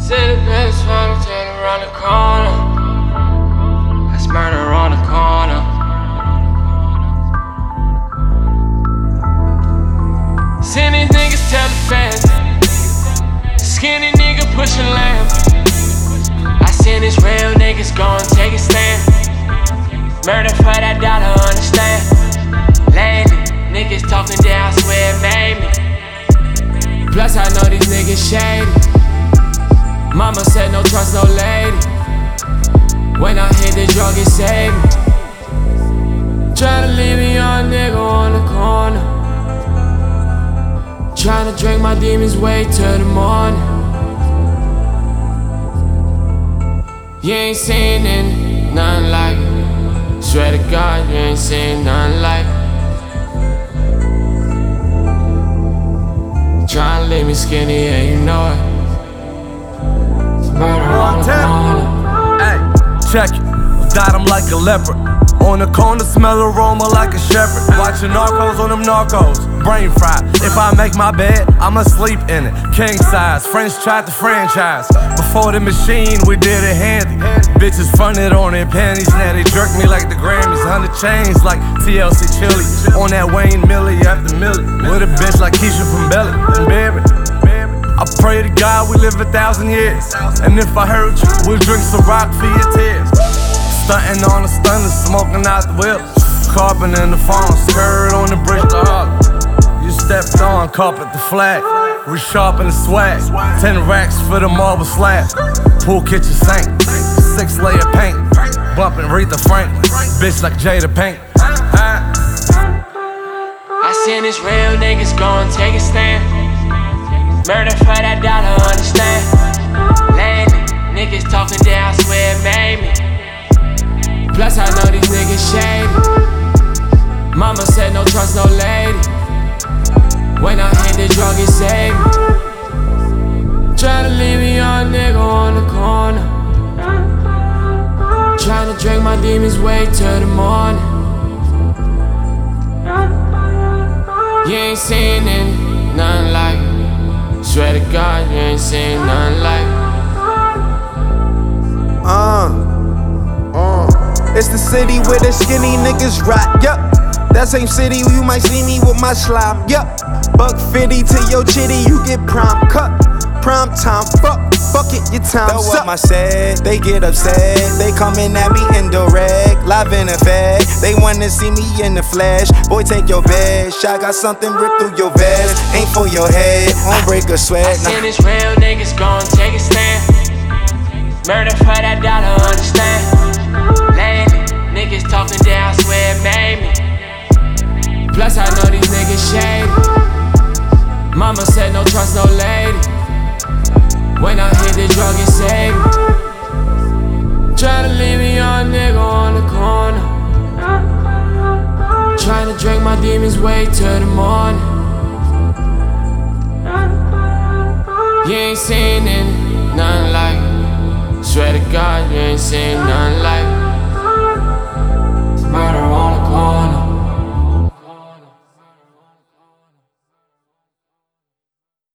See the bitch tryna turn around the corner. That's murder around the corner. Seen these niggas tell the fans. Skinny nigga pushing lamb. I seen these real niggas gon' take a stand. Murder for that dollar, understand. Landing, niggas talking down, I swear it made me. Plus I know these niggas shady. Mama said no trust, no lady. When I hit the drug, it saved me. Tryna leave a young nigga on the corner. Tryna drink my demons way till the morning. You ain't seen it, nothing like it. Swear to God, you ain't seen nothing like it. Tryna leave me skinny, yeah, you know it. Murder on the corner. Hey, check it. Died him like a leopard. On the corner, smell aroma like a shepherd. Watching narcos on them narcos. Brain fried. If I make my bed, I'ma sleep in it. King size. French tried to franchise. Before the machine, we did it handy. Bitches fronted on their panties. Now they jerk me like the Grammys. 100 chains like TLC Chili. On that Wayne Millie after Millie. With a bitch like Keisha from Belly. And Barry. I pray to God we live 1,000 years. And if I hurt you, we'll drink some rock for your tears. Stuntin' on the stunner, smoking out the whip. Carbon in the phone, skirt on the bridge to Harlem. You stepped on, carpet the flag. Resharpen the swag. 10 racks for the marble slab. Pool kitchen sink. 6 layer paint. Bumpin' Aretha Franklin. Bitch like Jada Pink. I seen these real niggas gon' take a stand. Murder for that dollar, understand. Landing, niggas talking down, I swear it made me. Plus I know these niggas shady. Mama said no trust, no lady. When I hit the drug, it saved me. Tryna leave a young nigga on the corner. Tryna drink my demons way till the morning. You ain't seen it, nothing like it. Swear to God, you ain't seen nothing like it. It's the city where the skinny niggas rock, yup. That same city where you might see me with my slime, yup. $150 to your chitty, you get prime cut. Prime time, fuck it, your time's up. My set, they get upset. They coming at me indirect, live in effect. They wanna see me in the flesh. Boy, take your bed. I got something ripped through your vest. Ain't for your head, won't break a sweat. I seen these real niggas gon' take a stand. Murder for that dollar, understand. Landing, niggas talking down, I swear it made me. Plus I know these niggas shady. Mama said no trust, no lady. When I hit the drug, it saved me. Tryna leave a young nigga on the corner. Tryna drink my demons way till the morning.